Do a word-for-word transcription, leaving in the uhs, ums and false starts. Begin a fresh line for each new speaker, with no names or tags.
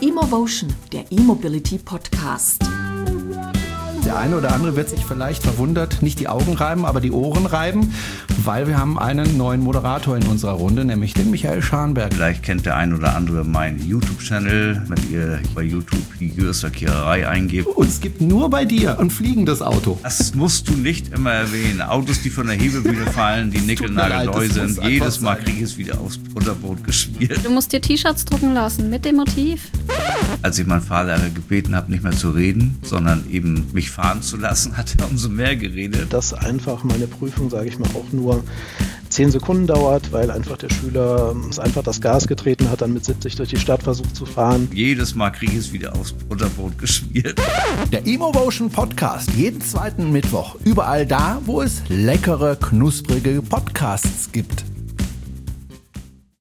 Emovotion, der E-Mobility Podcast.
Der eine oder andere wird sich vielleicht verwundert, nicht die Augen reiben, aber die Ohren reiben, weil wir haben einen neuen Moderator in unserer Runde, nämlich den Michael Scharnberg.
Vielleicht kennt der ein oder andere meinen YouTube-Channel, wenn ihr bei YouTube die Gürsterkehrerei eingebt.
Und es gibt nur bei dir ein fliegendes Auto.
Das musst du nicht immer erwähnen. Autos, die von der Hebebühne fallen, die nickelnagelneu sind. Jedes Mal kriege ich es wieder aufs Butterbrot geschmiert.
Du musst dir T-Shirts drucken lassen mit dem Motiv.
Als ich meinen Fahrlehrer gebeten habe, nicht mehr zu reden, sondern eben mich fahren zu lassen, hat er umso mehr geredet.
Dass einfach meine Prüfung, sage ich mal, auch nur zehn Sekunden dauert, weil einfach der Schüler einfach das Gas getreten hat, dann mit siebzig durch die Stadt versucht zu fahren.
Jedes Mal kriege ich es wieder aufs Butterbrot geschmiert.
Der Emovotion Podcast, jeden zweiten Mittwoch, überall da, wo es leckere, knusprige Podcasts gibt.